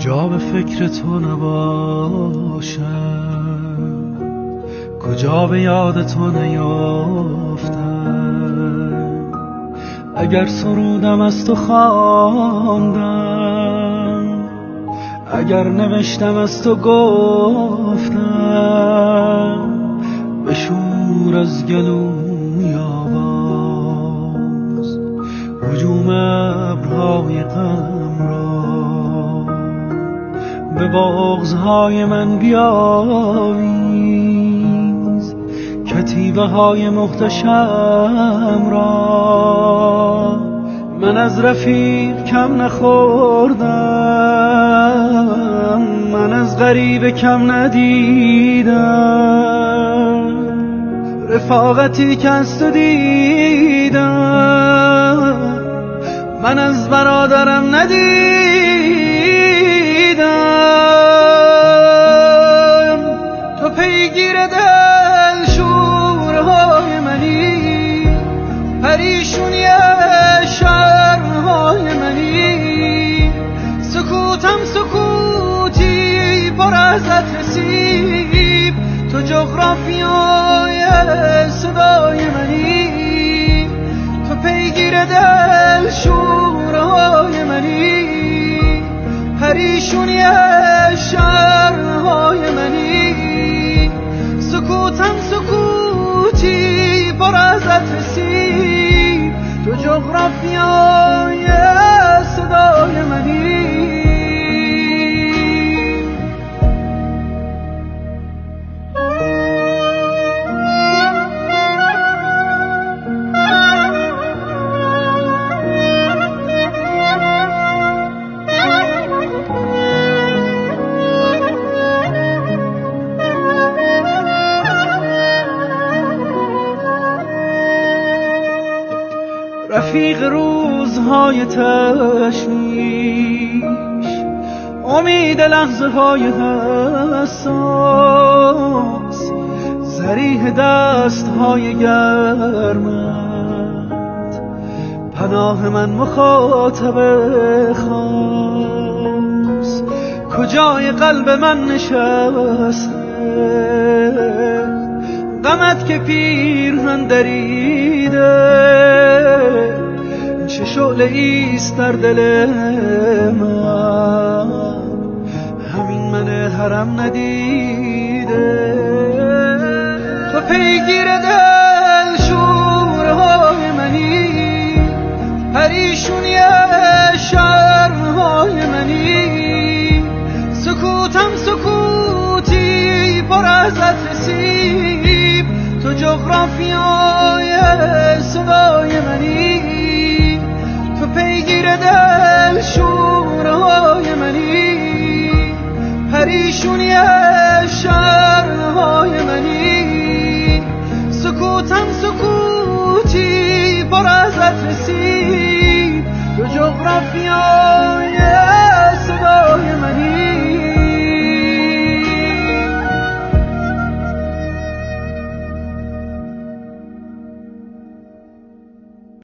کجا به فکر تو نباشم، کجا به یاد تو نیافتم. اگر سرودم از تو خواندم، اگر نوشتم از تو گفتم، بشور از گلوی آواز هجوم ابرهای غم را. به بغضهای من بیاویز کتیبه های محتشم را. من از رفیق کم نخوردم، من از غریب کم ندیدم. رفاقتی که از تو دیدم، من از برادرم ندیدم. تو پیگیر دل شورهای منی، پریشونی شرهای منی. سکوتم سکوتی پر از نصیب، تو جغرافیای صدای منی. تو پیگیر دل شورهای منی، پریشونی شرهای منی. سکوتم سکوتی پر از نصیب، تو جغرافیای صدای منی. رفیق روزهای تشویش، امید لحظه های حساس، ذریح دست های گرمت، پناه من مخاطب خاص. کجای قلب من نشسته غمت که پیرهن دریده؟ چه شعله ایست در دل من، همین من حرم ندیده. تو پیگیر دل شورهای منی، پریشونی شرهای منی. سکوتم سکوتی پر از نصیب، تو جغرافیای صدای منی. تو پیگیر دل شورهای منی، پریشونی شرهای منی. سکوتم سکوتی پر از نصیب، تو جغرافیای